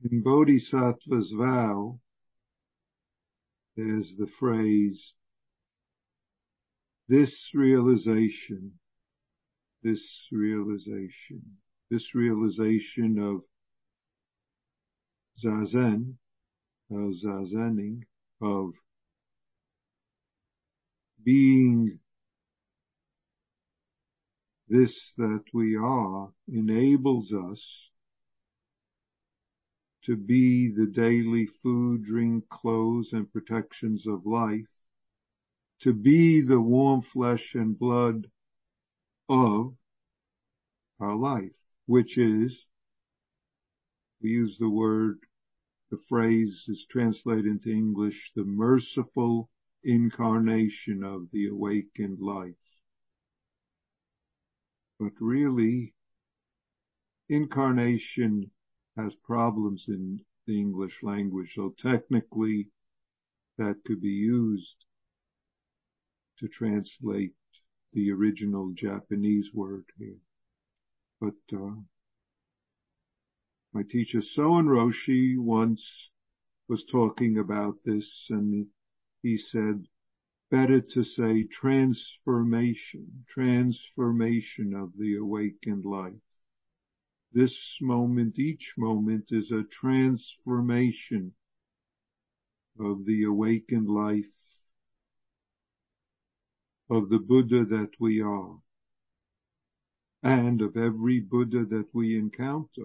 In Bodhisattva's vow, there's the phrase, this realization of zazen, of zazening, of being this that we are, enables us to be the daily food, drink, clothes, and protections of life, to be the warm flesh and blood of our life, which is, we use the phrase is translated into English, the merciful incarnation of the awakened life. But really, incarnation has problems in the English language, so technically that could be used to translate the original Japanese word here. But my teacher Soen Roshi once was talking about this, and he said, better to say transformation of the awakened life. This moment, each moment, is a transformation of the awakened life, of the Buddha that we are, and of every Buddha that we encounter.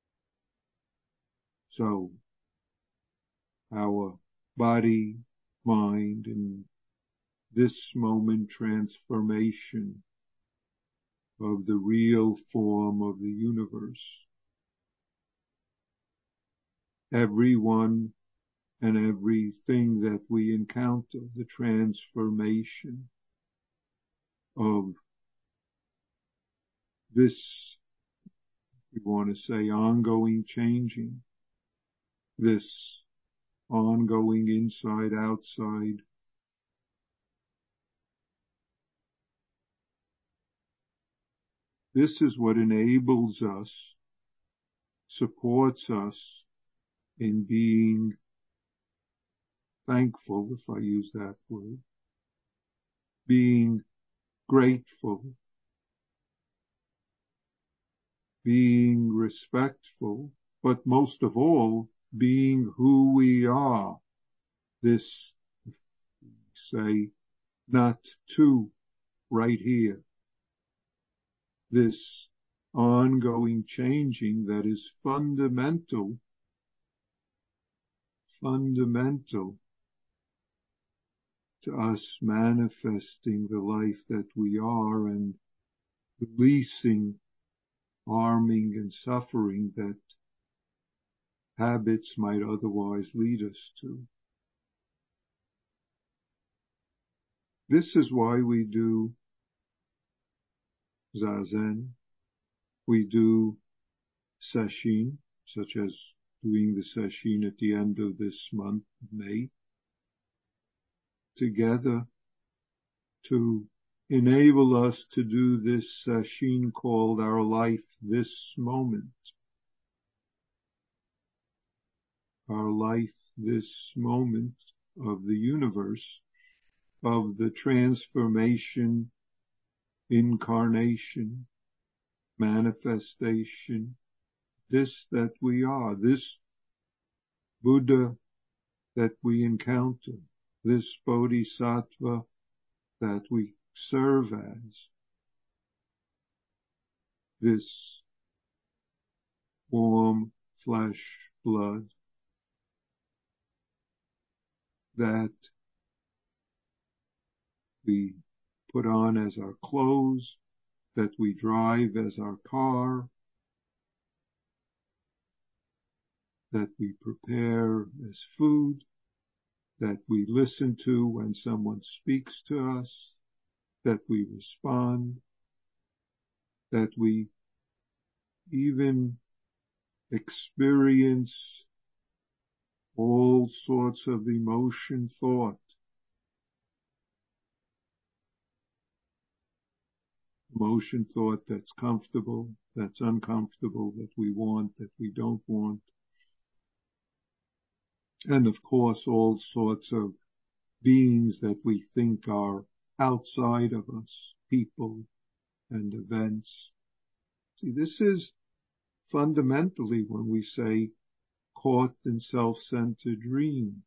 So, our body, mind, and this moment transformation of the real form of the universe. Everyone and everything that we encounter, the transformation of this, we want to say, ongoing changing, this ongoing inside, outside. This is what enables us, supports us in being thankful, if I use that word, being grateful, being respectful, but most of all, being who we are. This, say, not to, right here. This ongoing changing that is fundamental to us manifesting the life that we are and releasing harming and suffering that habits might otherwise lead us to. This is why we do Zazen, we do Sesshin, such as doing the Sesshin at the end of this month, May, together to enable us to do this Sesshin called our life this moment. Our life this moment of the universe, of the transformation, incarnation, manifestation, this that we are, this Buddha that we encounter, this Bodhisattva that we serve as, this warm flesh, blood, that we put on as our clothes, that we drive as our car, that we prepare as food, that we listen to when someone speaks to us, that we respond, that we even experience all sorts of emotion, thought. Emotion, thought that's comfortable, that's uncomfortable, that we want, that we don't want. And of course, all sorts of beings that we think are outside of us, people and events. See, this is fundamentally when we say caught in self-centered dream,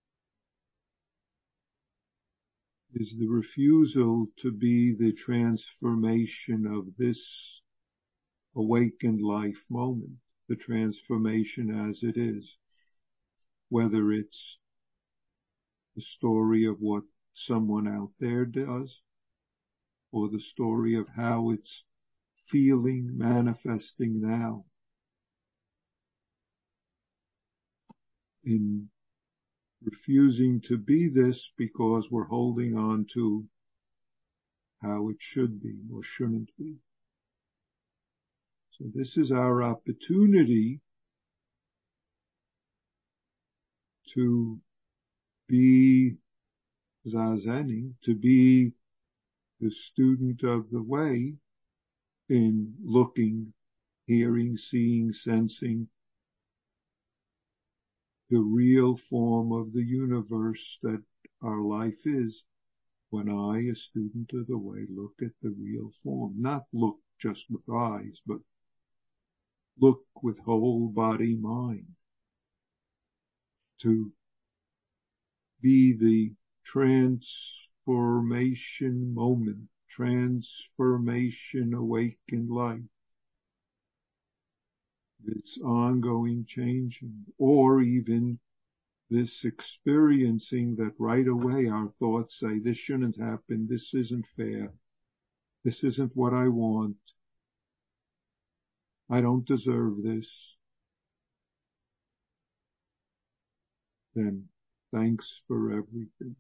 is the refusal to be the transformation of this awakened life moment, the transformation as it is, whether it's the story of what someone out there does, or the story of how it's feeling, manifesting now. In refusing to be this because we're holding on to how it should be or shouldn't be. So this is our opportunity to be zazening, to be the student of the way in looking, hearing, seeing, sensing the real form of the universe that our life is. When I, a student of the way, look at the real form, not look just with eyes, but look with whole body, mind, to be the transformation moment, transformation awakened life. It's ongoing changing, or even this experiencing that right away our thoughts say, this shouldn't happen, this isn't fair, this isn't what I want, I don't deserve this. Then thanks for everything.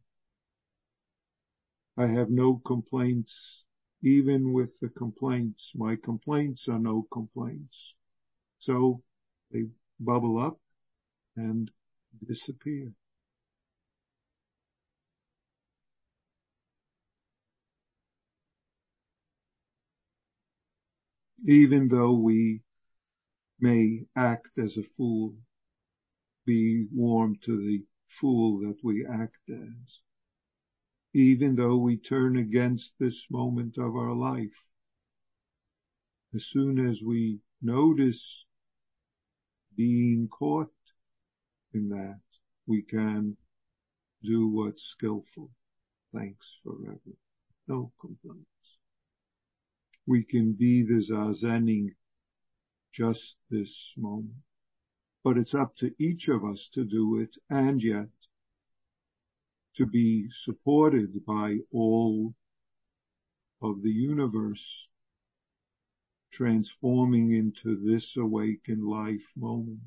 I have no complaints, even with the complaints. My complaints are no complaints. So they bubble up and disappear. Even though we may act as a fool, be warm to the fool that we act as. Even though we turn against this moment of our life, as soon as we notice being caught in that, we can do what's skillful. Thanks forever. No complaints. We can be the zazening just this moment. But it's up to each of us to do it, and yet to be supported by all of the universe transforming into this awakened life moment.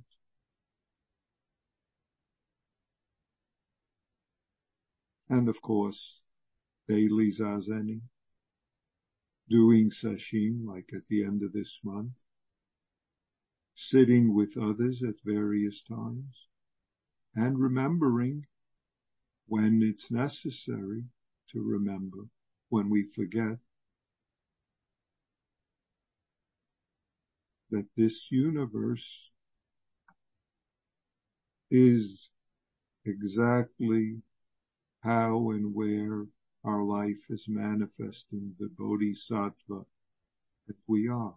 And of course, daily zazening, doing sesshin like at the end of this month, sitting with others at various times, and remembering when it's necessary to remember, when we forget, that this universe is exactly how and where our life is manifesting the bodhisattva that we are.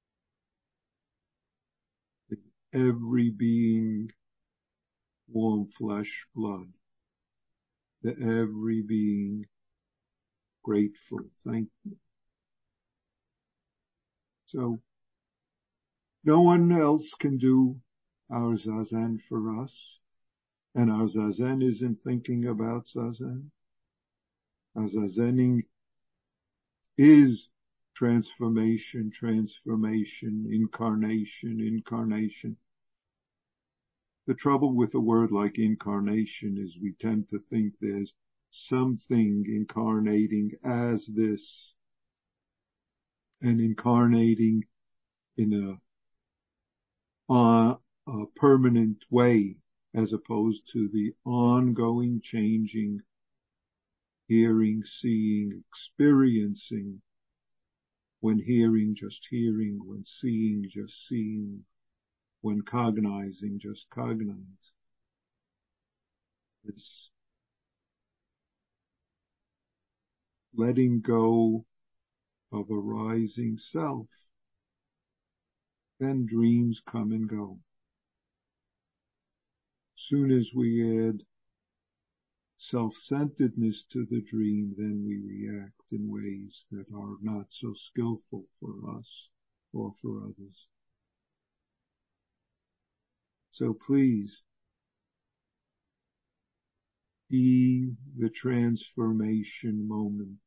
Every being, warm flesh, blood, that every being grateful, thankful. So no one else can do our zazen for us, and our zazen isn't thinking about zazen. Our zazening is transformation, incarnation. The trouble with a word like incarnation is we tend to think there's something incarnating as this, and incarnating in a permanent way, as opposed to the ongoing changing, hearing, seeing, experiencing. When hearing, just hearing. When seeing, just seeing. When cognizing, just cognize. this letting go of a rising self, then dreams come and go. Soon as we add self-centeredness to the dream, then we react in ways that are not so skillful for us or for others. So please, be the transformation moment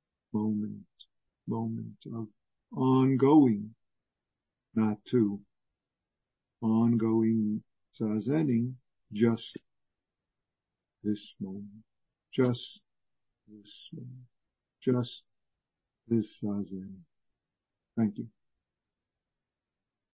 of ongoing, not to ongoing zazening, just this moment, just this moment, just this zazen. Thank you.